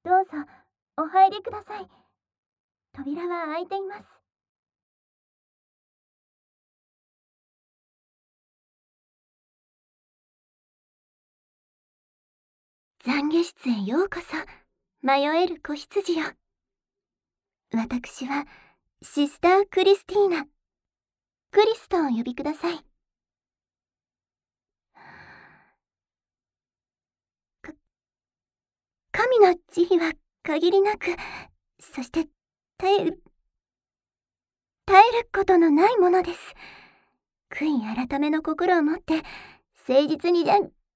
どうぞお入りください。扉は開いています。懺悔室へようこそ、迷える子羊よ。私はシスタークリスティーナ。クリスとお呼びください。神の慈悲は限りなく、そして耐えることのないものです。悔い改めの心を持って誠実に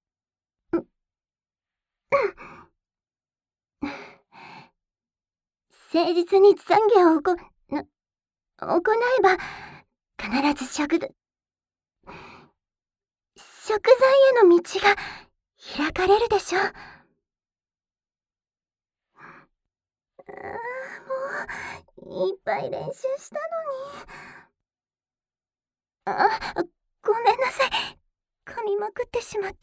誠実に懺悔を行えば必ず贖罪への道が開かれるでしょう。もういっぱい練習したのに。ごめんなさい。噛みまくってしまって。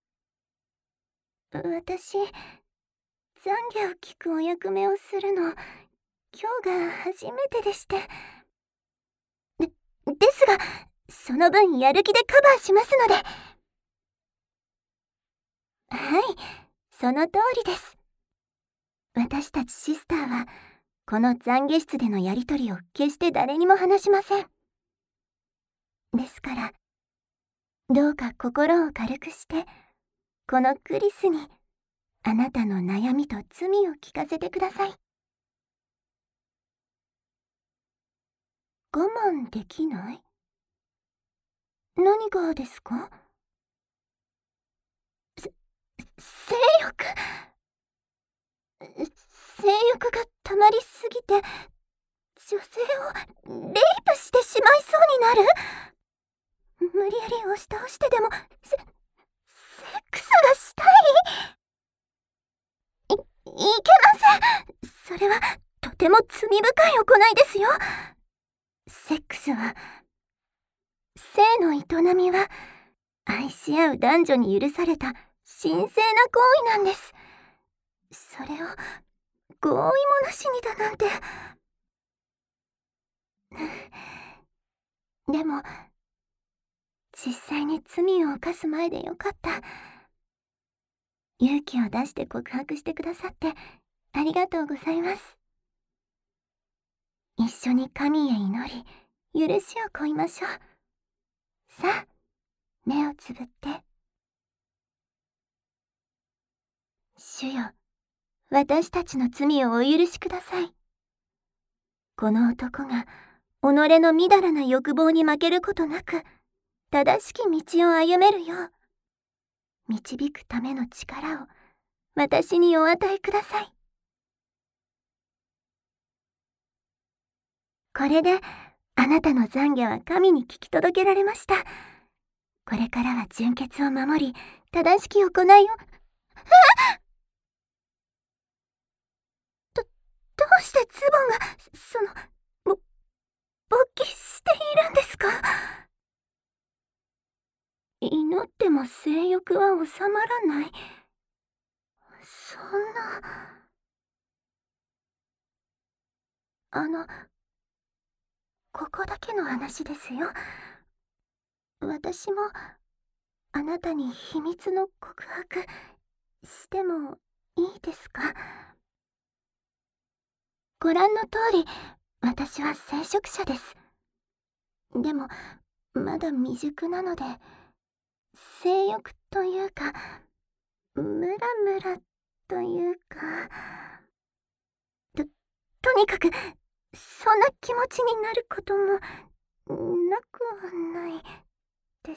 私、懺悔を聞くお役目をするの、今日が初めてでして。ですが、その分やる気でカバーしますので。はい、その通りです。私たちシスターは、この懺悔室でのやりとりを決して誰にも話しません。ですから、どうか心を軽くして、このクリスに、あなたの悩みと罪を聞かせてください。我慢できない？何がですか？性欲がたまりすぎて、女性をレイプしてしまいそうになる？無理やり押し倒してでも、セックスがしたい？いけません。それは、とても罪深い行いですよ。セックスは、性の営みは、愛し合う男女に許された神聖な行為なんです。それを合意もなしにだなんて。でも、実際に罪を犯す前でよかった。勇気を出して告白してくださってありがとうございます。一緒に神へ祈り、許しを請いましょう。さあ、目をつぶって。主よ、私たちの罪をお許しください。この男が己のみだらな欲望に負けることなく、正しき道を歩めるよう、導くための力を私にお与えください。これであなたの懺悔は神に聞き届けられました。これからは純潔を守り、正しき行いを。どうしてズボンが、勃起しているんですか？祈っても性欲は収まらない。そんな。ここだけの話ですよ。私もあなたに秘密の告白してもいいですか？ご覧の通り、私は聖職者です。でも、まだ未熟なので、性欲というか、ムラムラというか、とにかく、そんな気持ちになることも、なくはないです。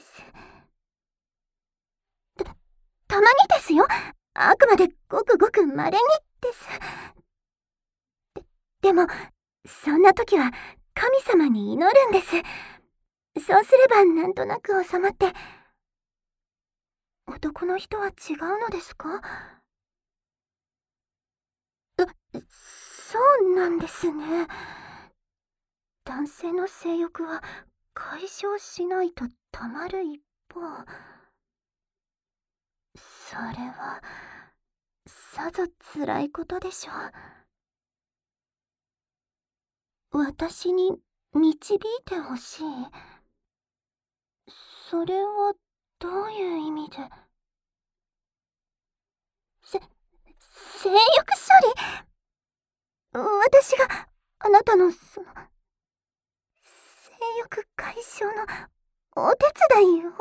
たまにですよ。あくまでごくごく稀にです。でも、そんな時は神様に祈るんです。そうすればなんとなく収まって。男の人は違うのですか？そうなんですね。男性の性欲は解消しないとたまる一方。それは、 さぞ辛いことでしょう。私に導いてほしい。それはどういう意味で？性欲処理？私があなたの性欲解消のお手伝いを？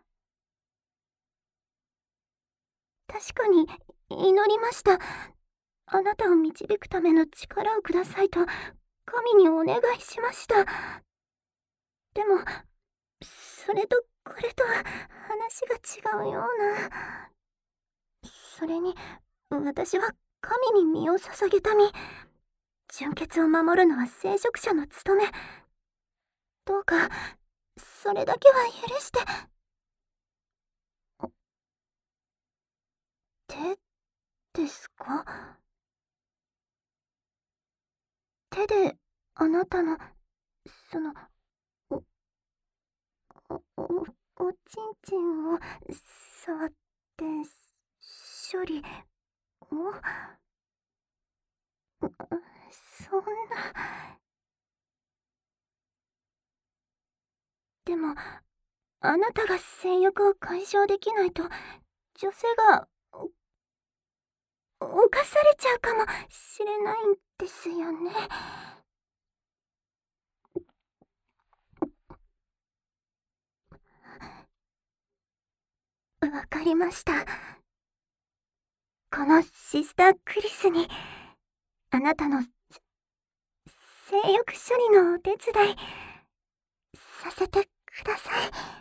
確かに祈りました。あなたを導くための力をくださいと神にお願いしました。でもそれとこれとは話が違うような。それに私は神に身を捧げた身。純潔を守るのは聖職者の務め。どうかそれだけは許して。手ですか？手であなたのそのおおちんちんを触って処理を？そんな。でもあなたが性欲を解消できないと女性が犯されちゃうかもしれないんですよね。わかりました。このシスタークリスにあなたの性欲処理のお手伝いさせてください。